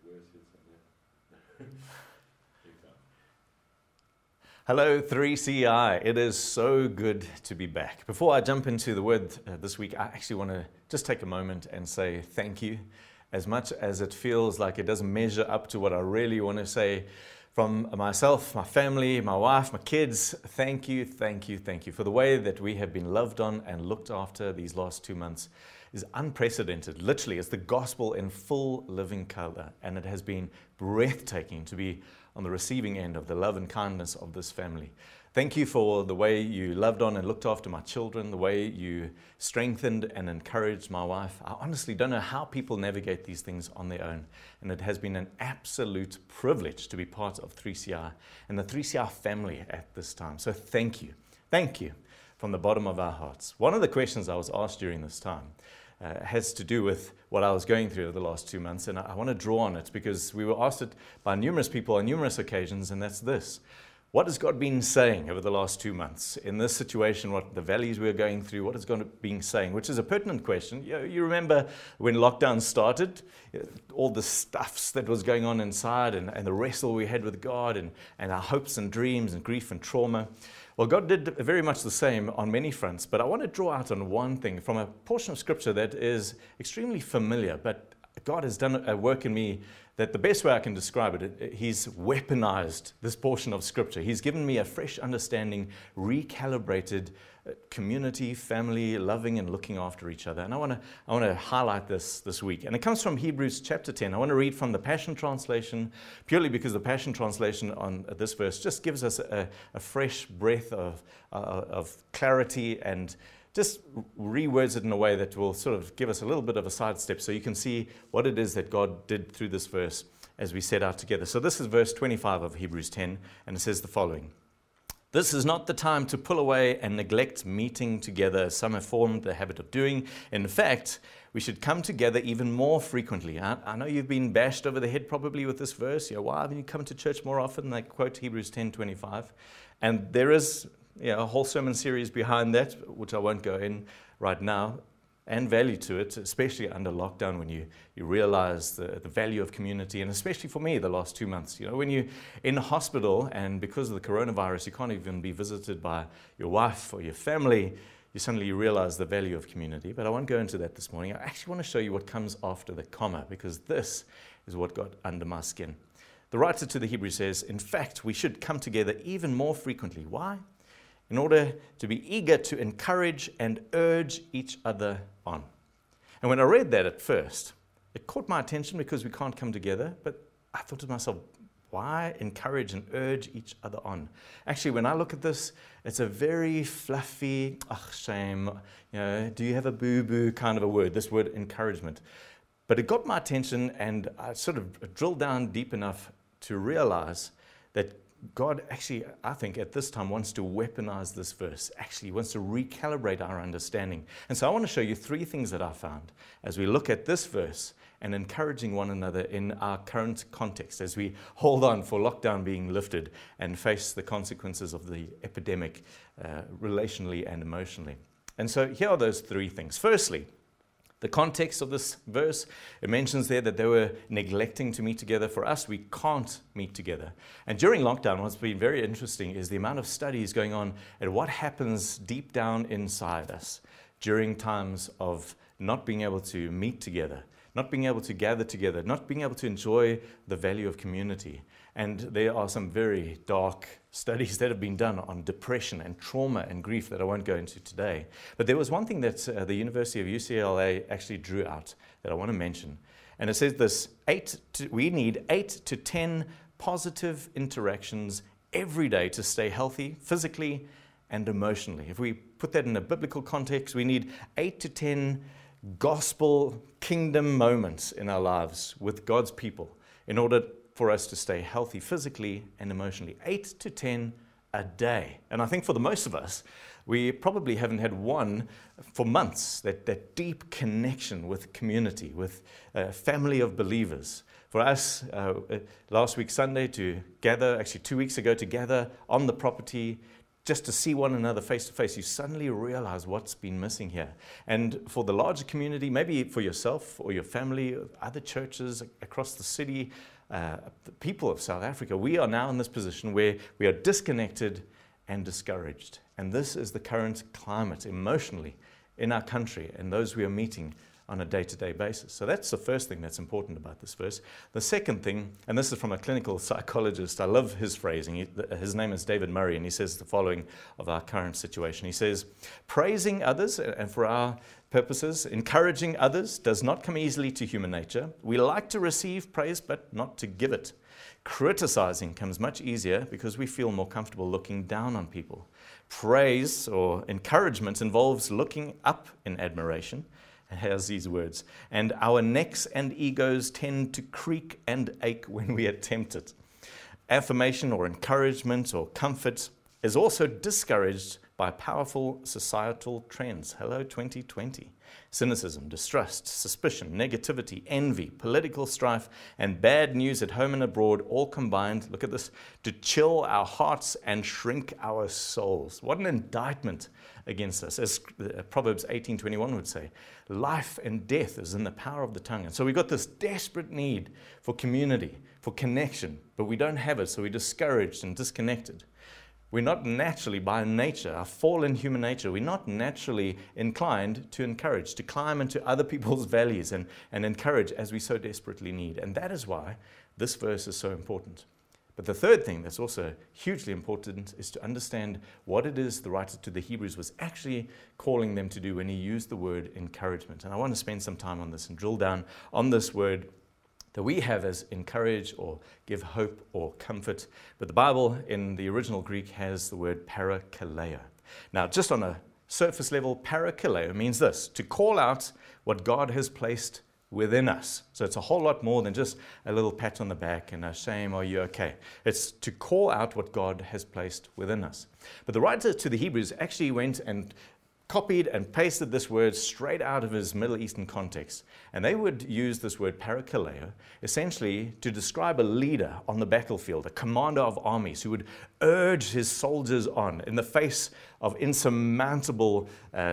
Hello 3CI, it is so good to be back. Before I jump into the word this week, I actually want to just take a moment and say thank you. As much as it feels like it doesn't measure up to what I really want to say from myself, my family, my wife, my kids, thank you for the way that we have been loved on and looked after these last 2 months is unprecedented. Literally, it's the gospel in full living color, and it has been breathtaking to be on the receiving end of the love and kindness of this family. Thank you for the way you loved on and looked after my children, the way you strengthened and encouraged my wife. I honestly don't know how people navigate these things on their own, and it has been an absolute privilege to be part of 3CI and the 3CI family at this time. So thank you from the bottom of our hearts. One of the questions I was asked during this time has to do with what I was going through over the last 2 months, and I want to draw on it because we were asked it by numerous people on numerous occasions, and that's this. What has God been saying over the last 2 months in this situation, what the valleys we're going through, what has God been saying, which is a pertinent question. You remember when lockdown started, all the stuffs that was going on inside and the wrestle we had with God and our hopes and dreams and grief and trauma. Well, God did very much the same on many fronts, but I want to draw out on one thing from a portion of Scripture that is extremely familiar, but God has done a work in me that the best way I can describe it, He's weaponized this portion of Scripture. He's given me a fresh understanding, recalibrated community, family, loving and looking after each other. And I want to highlight this week. And it comes from Hebrews chapter 10. I want to read from the Passion Translation, purely because the Passion Translation on this verse just gives us a fresh breath of clarity and just rewords it in a way that will sort of give us a little bit of a sidestep so you can see what it is that God did through this verse as we set out together. So this is verse 25 of Hebrews 10, and it says the following. This is not the time to pull away and neglect meeting together, as some have formed the habit of doing. In fact, we should come together even more frequently. I know you've been bashed over the head probably with this verse. Why haven't you come to church more often? They quote Hebrews 10:25. And there is a whole sermon series behind that, which I won't go in right now, and value to it, especially under lockdown when you realize the value of community, and especially for me the last 2 months. When you're in a hospital and because of the coronavirus you can't even be visited by your wife or your family, you suddenly realize the value of community. But I won't go into that this morning. I actually want to show you what comes after the comma, because this is what got under my skin. The writer to the Hebrews says, in fact, we should come together even more frequently. Why? In order to be eager to encourage and urge each other on. And when I read that at first, it caught my attention because we can't come together, but I thought to myself, why encourage and urge each other on? Actually, when I look at this, it's a very fluffy, shame, do you have a boo-boo kind of a word, this word encouragement. But it got my attention, and I sort of drilled down deep enough to realize that God actually, I think, at this time wants to weaponize this verse. Actually, wants to recalibrate our understanding. And so I want to show you 3 things that I found as we look at this verse and encouraging one another in our current context as we hold on for lockdown being lifted and face the consequences of the epidemic relationally and emotionally. And so here are those 3 things. Firstly, the context of this verse, it mentions there that they were neglecting to meet together. For us, we can't meet together. And during lockdown, what's been very interesting is the amount of studies going on at what happens deep down inside us during times of not being able to meet together, not being able to gather together, not being able to enjoy the value of community. And there are some very dark studies that have been done on depression and trauma and grief that I won't go into today. But there was one thing that the University of UCLA actually drew out that I want to mention. And it says this, we need 8 to 10 positive interactions every day to stay healthy, physically and emotionally. If we put that in a biblical context, we need 8 to 10 gospel kingdom moments in our lives with God's people in order for us to stay healthy physically and emotionally. 8 to 10 a day. And I think for the most of us, we probably haven't had one for months, that deep connection with community, with a family of believers. For us, last week Sunday to gather, actually 2 weeks ago to gather on the property, just to see one another face to face, you suddenly realize what's been missing here. And for the larger community, maybe for yourself or your family, other churches across the city, the people of South Africa, we are now in this position where we are disconnected and discouraged. And this is the current climate emotionally in our country and those we are meeting on a day-to-day basis. So that's the first thing that's important about this verse. The second thing, and this is from a clinical psychologist, I love his phrasing. His name is David Murray, and he says the following of our current situation. He says, praising others, and for our purposes, encouraging others does not come easily to human nature. We like to receive praise, but not to give it. Criticizing comes much easier because we feel more comfortable looking down on people. Praise or encouragement involves looking up in admiration. It has these words, and our necks and egos tend to creak and ache when we attempt it. Affirmation or encouragement or comfort is also discouraged by powerful societal trends. Hello, 2020. Cynicism, distrust, suspicion, negativity, envy, political strife, and bad news at home and abroad all combined, look at this, to chill our hearts and shrink our souls. What an indictment against us. As Proverbs 18:21 would say, life and death is in the power of the tongue. And so we've got this desperate need for community, for connection, but we don't have it, so we're discouraged and disconnected. We're not naturally, by nature, our fallen human nature, we're not naturally inclined to encourage, to climb into other people's valleys and encourage as we so desperately need. And that is why this verse is so important. But the third thing that's also hugely important is to understand what it is the writer to the Hebrews was actually calling them to do when he used the word encouragement. And I want to spend some time on this and drill down on this word that we have as encourage or give hope or comfort. But the Bible in the original Greek has the word parakaleo. Now, just on a surface level, parakaleo means this, to call out what God has placed within us. So it's a whole lot more than just a little pat on the back and a shame, are you okay? It's to call out what God has placed within us. But the writer to the Hebrews actually went and copied and pasted this word straight out of his Middle Eastern context. And they would use this word parakaleo essentially to describe a leader on the battlefield, a commander of armies who would urge his soldiers on in the face of insurmountable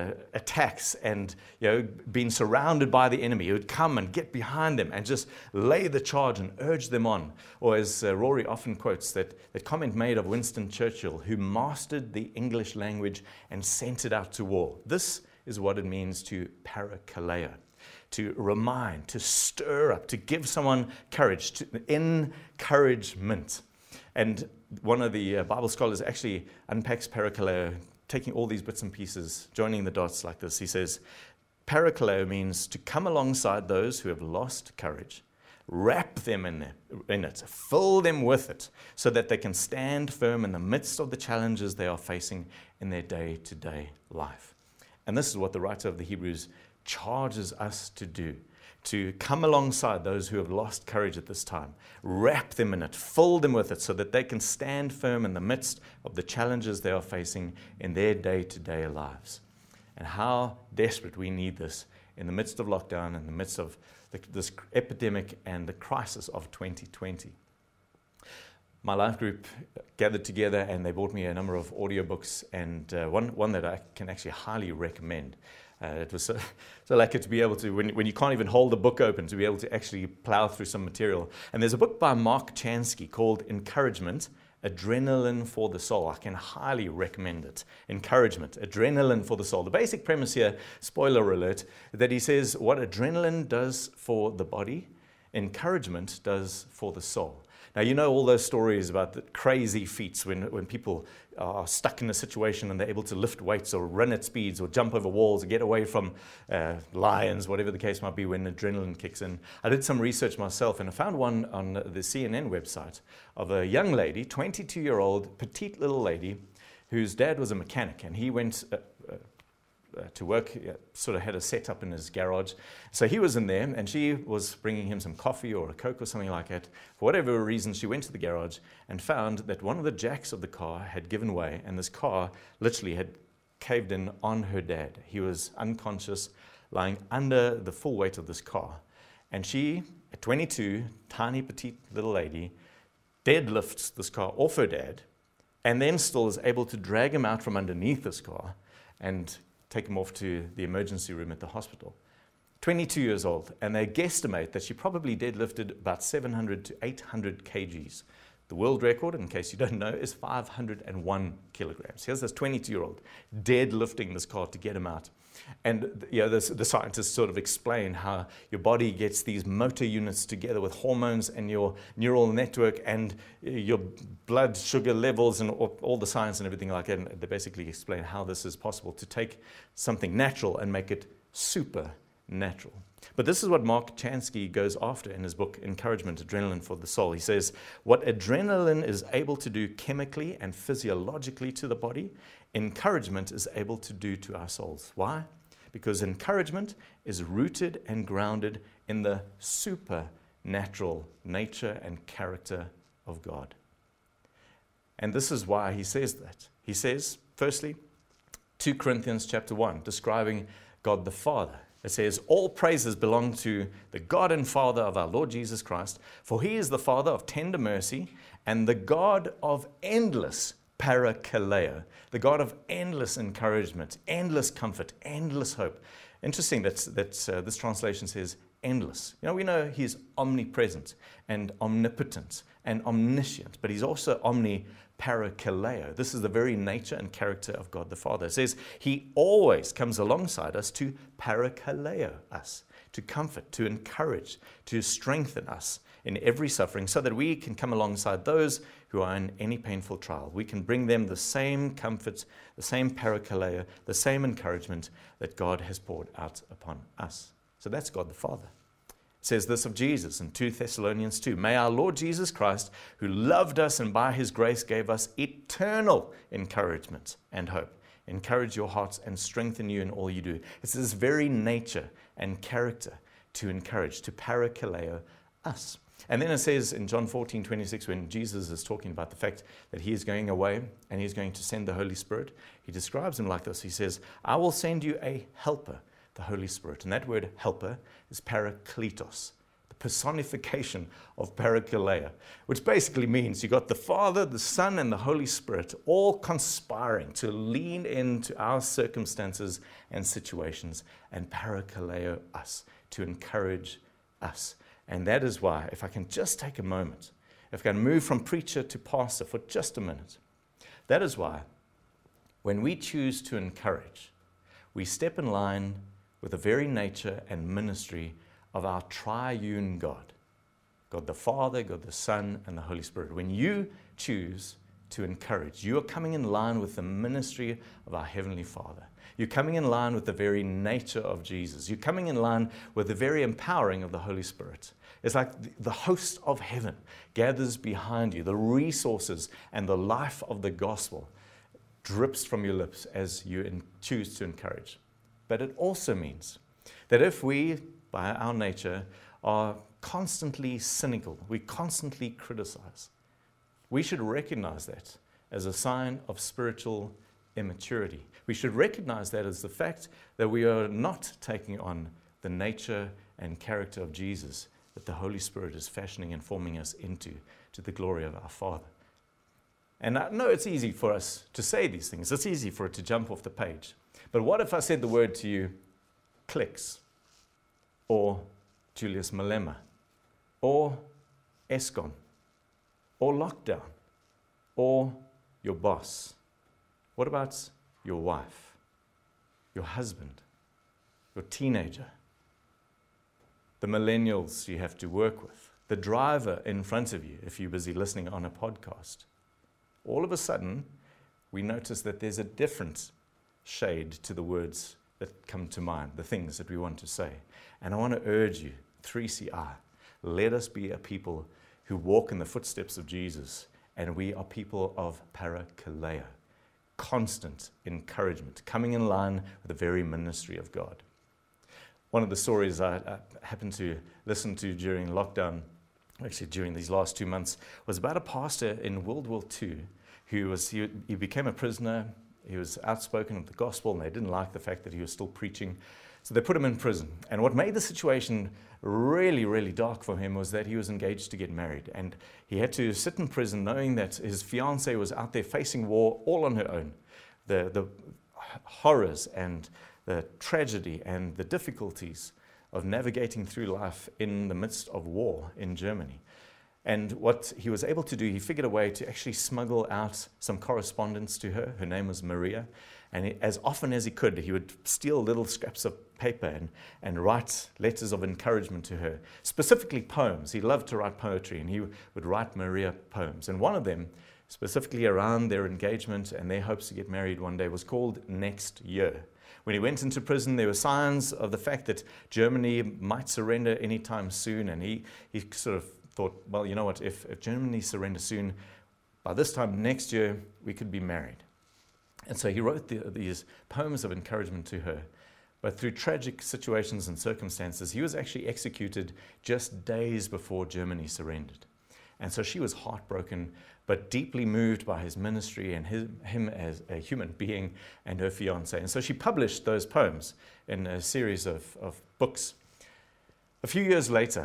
attacks and being surrounded by the enemy. He would come and get behind them and just lay the charge and urge them on. Or as Rory often quotes, that comment made of Winston Churchill, who mastered the English language and sent it out to war. This is what it means to parakaleo, to remind, to stir up, to give someone courage, to encouragement. And one of the Bible scholars actually unpacks parakaleo, taking all these bits and pieces, joining the dots like this. He says, parakaleo means to come alongside those who have lost courage, wrap them in it, fill them with it, so that they can stand firm in the midst of the challenges they are facing in their day-to-day life. And this is what the writer of the Hebrews charges us to do, to come alongside those who have lost courage at this time, wrap them in it, fill them with it, so that they can stand firm in the midst of the challenges they are facing in their day-to-day lives. And how desperate we need this in the midst of lockdown, in the midst of this epidemic and the crisis of 2020. My life group gathered together and they bought me a number of audiobooks, and one that I can actually highly recommend. It was so lucky to be able to, when you can't even hold the book open, to be able to actually plow through some material. And there's a book by Mark Chansky called Encouragement, Adrenaline for the Soul. I can highly recommend it. Encouragement, Adrenaline for the Soul. The basic premise here, spoiler alert, that he says what adrenaline does for the body, encouragement does for the soul. Now, you know all those stories about the crazy feats when people are stuck in a situation and they're able to lift weights or run at speeds or jump over walls or get away from lions, whatever the case might be, when adrenaline kicks in. I did some research myself and I found one on the CNN website of a young lady, 22-year-old, petite little lady, whose dad was a mechanic, and he went to work, sort of had a setup in his garage. So he was in there and she was bringing him some coffee or a Coke or something like that. For whatever reason, she went to the garage and found that one of the jacks of the car had given way, and this car literally had caved in on her dad. He was unconscious, lying under the full weight of this car. And she, at 22, tiny, petite little lady, deadlifts this car off her dad, and then still is able to drag him out from underneath this car and take him off to the emergency room at the hospital. 22 years old, and they guesstimate that she probably deadlifted about 700 to 800 kgs. The world record, in case you don't know, is 501 kilograms. Here's this 22-year-old deadlifting this car to get him out. And the scientists sort of explain how your body gets these motor units together with hormones and your neural network and your blood sugar levels and all the science and everything like that. And they basically explain how this is possible to take something natural and make it supernatural. But this is what Mark Chansky goes after in his book, Encouragement, Adrenaline for the Soul. He says, what adrenaline is able to do chemically and physiologically to the body, encouragement is able to do to our souls. Why? Because encouragement is rooted and grounded in the supernatural nature and character of God. And this is why he says that. He says, firstly, 2 Corinthians chapter 1, describing God the Father. It says, all praises belong to the God and Father of our Lord Jesus Christ, for he is the Father of tender mercy and the God of endless parakaleo, the God of endless encouragement, endless comfort, endless hope. Interesting that this translation says endless. We know he's omnipresent and omnipotent and omniscient, but he's also omniparakaleo. This is the very nature and character of God the Father. It says he always comes alongside us to parakaleo us, to comfort, to encourage, to strengthen us in every suffering, so that we can come alongside those who are in any painful trial. We can bring them the same comfort, the same parakaleo, the same encouragement that God has poured out upon us. So that's God the Father. It says this of Jesus in 2 Thessalonians 2. May our Lord Jesus Christ, who loved us and by his grace gave us eternal encouragement and hope, encourage your hearts and strengthen you in all you do. It's this very nature and character to encourage, to parakaleo us. And then it says in John 14:26, when Jesus is talking about the fact that he is going away and he's going to send the Holy Spirit, he describes him like this. He says, I will send you a helper, the Holy Spirit. And that word helper is parakletos, the personification of parakaleo, which basically means you got the Father, the Son, and the Holy Spirit all conspiring to lean into our circumstances and situations and parakaleo us, to encourage us. And that is why, if I can just take a moment, if I can move from preacher to pastor for just a minute, that is why when we choose to encourage, we step in line with the very nature and ministry of our triune God, God the Father, God the Son, and the Holy Spirit. When you choose to encourage, you are coming in line with the ministry of our Heavenly Father. You're coming in line with the very nature of Jesus. You're coming in line with the very empowering of the Holy Spirit. It's like the host of heaven gathers behind you. The resources and the life of the gospel drips from your lips as you choose to encourage. But it also means that if we, by our nature, are constantly cynical, we constantly criticize, we should recognize that as a sign of spiritual immaturity. We should recognize that as the fact that we are not taking on the nature and character of Jesus that the Holy Spirit is fashioning and forming us into, to the glory of our Father. And I know it's easy for us to say these things. It's easy for it to jump off the page. But what if I said the word to you, Clicks, or Julius Malema, or Eskom, or lockdown, or your boss? What about your wife, your husband, your teenager, the millennials you have to work with, the driver in front of you if you're busy listening on a podcast? All of a sudden, we notice that there's a different shade to the words that come to mind, the things that we want to say. And I want to urge you, 3CI, let us be a people who walk in the footsteps of Jesus, and we are people of parakaleo, constant encouragement, coming in line with the very ministry of God. One of the stories I happened to listen to during lockdown, actually during these last 2 months, was about a pastor in World War II he became a prisoner. He was outspoken of the gospel, and they didn't like the fact that he was still preaching So they put him in prison. And what made the situation really, really dark for him was that he was engaged to get married. And he had to sit in prison knowing that his fiancée was out there facing war all on her own. The horrors and the tragedy and the difficulties of navigating through life in the midst of war in Germany. And what he was able to do, he figured a way to actually smuggle out some correspondence to her. Her name was Maria. And as often as he could, he would steal little scraps of paper and write letters of encouragement to her, specifically poems. He loved to write poetry, and he would write Maria poems. And one of them, specifically around their engagement and their hopes to get married one day, was called Next Year. When he went into prison, there were signs of the fact that Germany might surrender anytime soon, and he sort of thought, well, you know what, if Germany surrenders soon, by this time next year, we could be married. And so he wrote these poems of encouragement to her. But through tragic situations and circumstances, he was actually executed just days before Germany surrendered. And so she was heartbroken, but deeply moved by his ministry and him as a human being and her fiancé. And so she published those poems in a series of books. A few years later,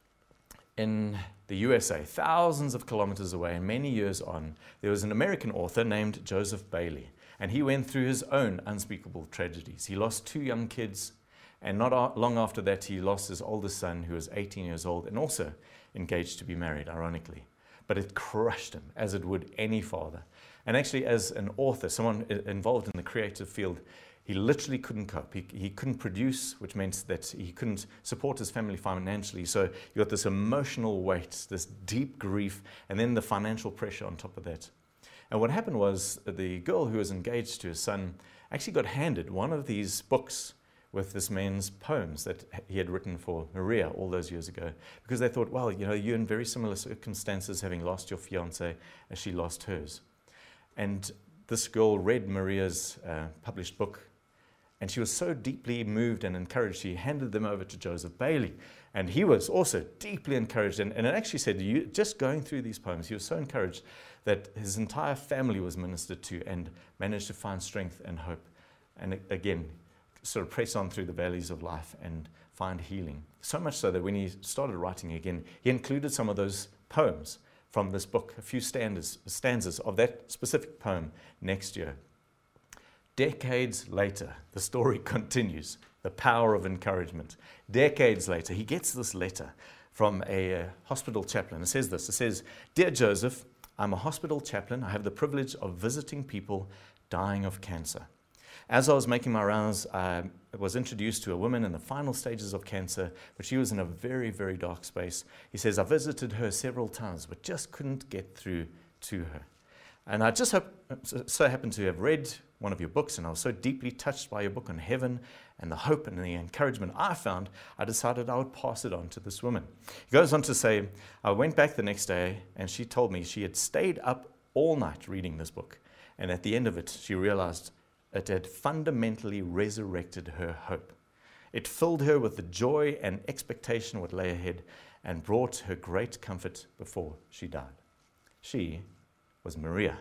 in the USA, thousands of kilometers away and many years on, there was an American author named Joseph Bailey. And he went through his own unspeakable tragedies. He lost 2 young kids, and not long after that, he lost his oldest son, who was 18 years old, and also engaged to be married, ironically. But it crushed him, as it would any father. And actually, as an author, someone involved in the creative field, he literally couldn't cope. He couldn't produce, which meant that he couldn't support his family financially. So you got this emotional weight, this deep grief, and then the financial pressure on top of that. And what happened was the girl who was engaged to his son actually got handed one of these books with this man's poems that he had written for Maria all those years ago, because they thought, well, you know, you're in very similar circumstances, having lost your fiancée as she lost hers. And this girl read Maria's published book, and she was so deeply moved and encouraged, she handed them over to Joseph Bailey. And he was also deeply encouraged. And it actually said, just going through these poems, he was so encouraged that his entire family was ministered to and managed to find strength and hope. And again, sort of press on through the valleys of life and find healing. So much so that when he started writing again, he included some of those poems from this book, a few stanzas of that specific poem, Next Year. Decades later, the story continues, the power of encouragement. Decades later, he gets this letter from a hospital chaplain. It says this, it says, "Dear Joseph, I'm a hospital chaplain. I have the privilege of visiting people dying of cancer. As I was making my rounds, I was introduced to a woman in the final stages of cancer, but she was in a very, very dark space. He says, I visited her several times, but just couldn't get through to her. And I just so happened to have read one of your books, and I was so deeply touched by your book on heaven and the hope and the encouragement I found, I decided I would pass it on to this woman." He goes on to say, "I went back the next day, and she told me she had stayed up all night reading this book. And at the end of it, she realized it had fundamentally resurrected her hope. It filled her with the joy and expectation of what lay ahead and brought her great comfort before she died." She was Maria,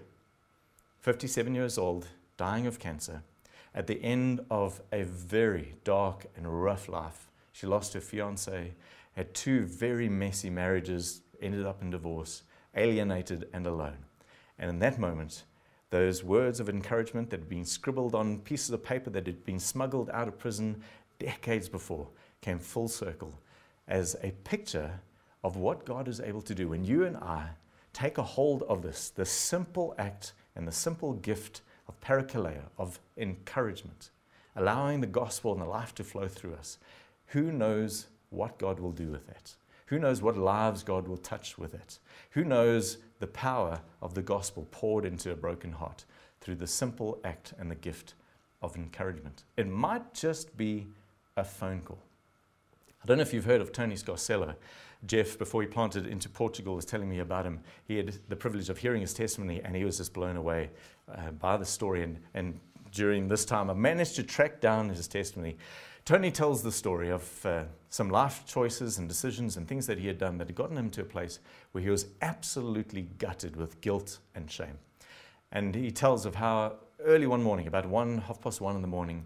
57 years old, dying of cancer. At the end of a very dark and rough life, she lost her fiancé, had 2 very messy marriages, ended up in divorce, alienated and alone. And in that moment, those words of encouragement that had been scribbled on pieces of paper that had been smuggled out of prison decades before came full circle as a picture of what God is able to do when you and I take a hold of the simple act and the simple gift of parakaleo, of encouragement, allowing the gospel and the life to flow through us. Who knows what God will do with that? Who knows what lives God will touch with it? Who knows the power of the gospel poured into a broken heart through the simple act and the gift of encouragement? It might just be a phone call. I don't know if you've heard of Tony Scarcello. Jeff, before he planted into Portugal, was telling me about him. He had the privilege of hearing his testimony, and he was just blown away by the story. And during this time, I managed to track down his testimony. Tony tells the story of some life choices and decisions and things that he had done that had gotten him to a place where he was absolutely gutted with guilt and shame. And he tells of how early one morning, about 1:30 in the morning,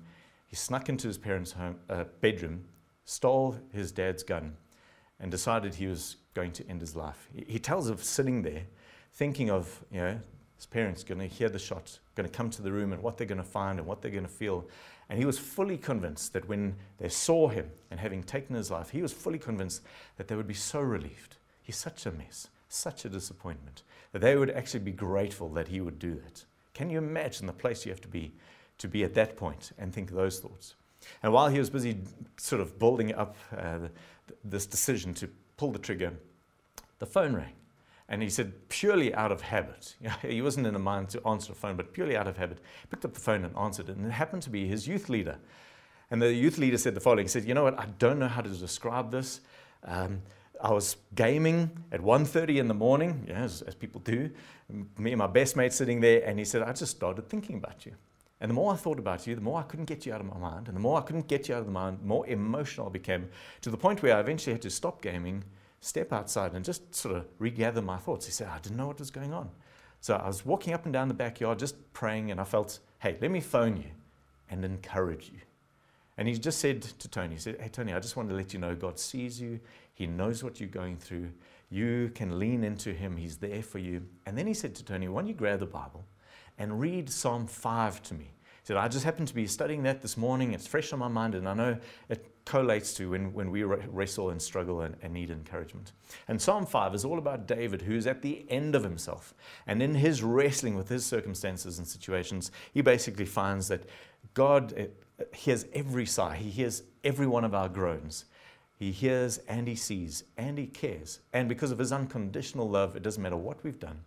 he snuck into his parents' bedroom, stole his dad's gun, and decided he was going to end his life. He tells of sitting there, thinking of, his parents going to hear the shot, going to come to the room and what they're going to find and what they're going to feel. And he was fully convinced that when they saw him and having taken his life, he was fully convinced that they would be so relieved. He's such a mess, such a disappointment, that they would actually be grateful that he would do that. Can you imagine the place you have to be at that point and think those thoughts? And while he was busy sort of building up this decision to pull the trigger, the phone rang. And he said, purely out of habit, he wasn't in a mind to answer the phone, but purely out of habit, picked up the phone and answered it. And it happened to be his youth leader. And the youth leader said the following. He said, you know what, I don't know how to describe this. I was gaming at 1:30 in the morning, as people do. Me and my best mate sitting there. And he said, I just started thinking about you. And the more I thought about you, the more I couldn't get you out of my mind. And the more I couldn't get you out of the mind, the more emotional I became, to the point where I eventually had to stop gaming, step outside and just sort of regather my thoughts. He said, I didn't know what was going on. So I was walking up and down the backyard just praying, and I felt, hey, let me phone you and encourage you. And he just said to Tony, he said, hey, Tony, I just want to let you know God sees you. He knows what you're going through. You can lean into him. He's there for you. And then he said to Tony, why don't you grab the Bible and read Psalm 5 to me? He said, I just happened to be studying that this morning. It's fresh on my mind, and I know it collates to when we wrestle and struggle and need encouragement. And Psalm 5 is all about David, who's at the end of himself. And in his wrestling with his circumstances and situations, he basically finds that God hears every sigh. He hears every one of our groans. He hears and he sees and he cares. And because of his unconditional love, it doesn't matter what we've done.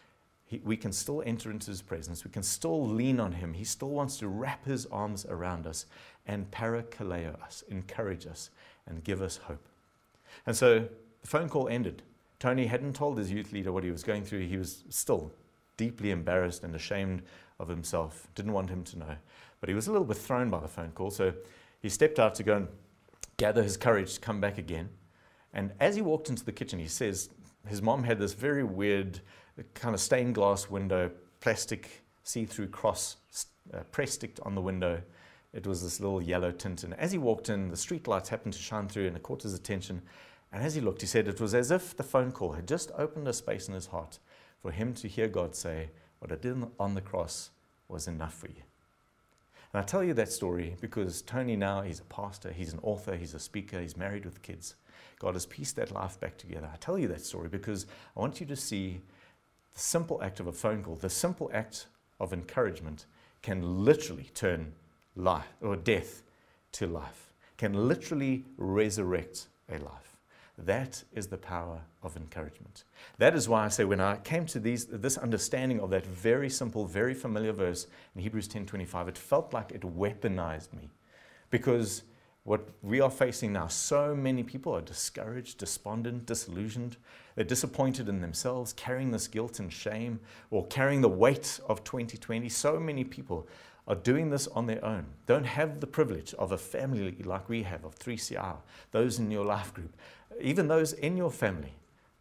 We can still enter into his presence. We can still lean on him. He still wants to wrap his arms around us and parakaleo us, encourage us, and give us hope. And so the phone call ended. Tony hadn't told his youth leader what he was going through. He was still deeply embarrassed and ashamed of himself. Didn't want him to know. But he was a little bit thrown by the phone call. So he stepped out to go and gather his courage to come back again. And as he walked into the kitchen, he says his mom had this very weird kind of stained glass window, plastic see-through cross press-sticked on the window. It was this little yellow tint. And as he walked in, the street lights happened to shine through and it caught his attention. And as he looked, he said it was as if the phone call had just opened a space in his heart for him to hear God say, what I did on the cross was enough for you. And I tell you that story because Tony now, he's a pastor, he's an author, he's a speaker, he's married with kids. God has pieced that life back together. I tell you that story because I want you to see the simple act of a phone call, the simple act of encouragement can literally turn life or death to life, can literally resurrect a life. That is the power of encouragement. That is why I say when I came to this understanding of that very simple, very familiar verse in Hebrews 10:25, it felt like it weaponized me. Because what we are facing now, so many people are discouraged, despondent, disillusioned. They're disappointed in themselves, carrying this guilt and shame, or carrying the weight of 2020. So many people are doing this on their own, don't have the privilege of a family like we have, of 3CR, those in your life group, even those in your family.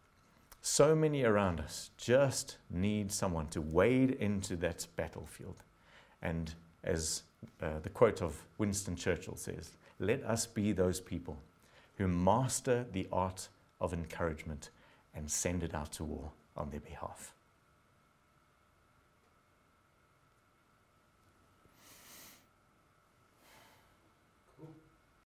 So many around us just need someone to wade into that battlefield. And as the quote of Winston Churchill says, let us be those people who master the art of encouragement and send it out to war on their behalf.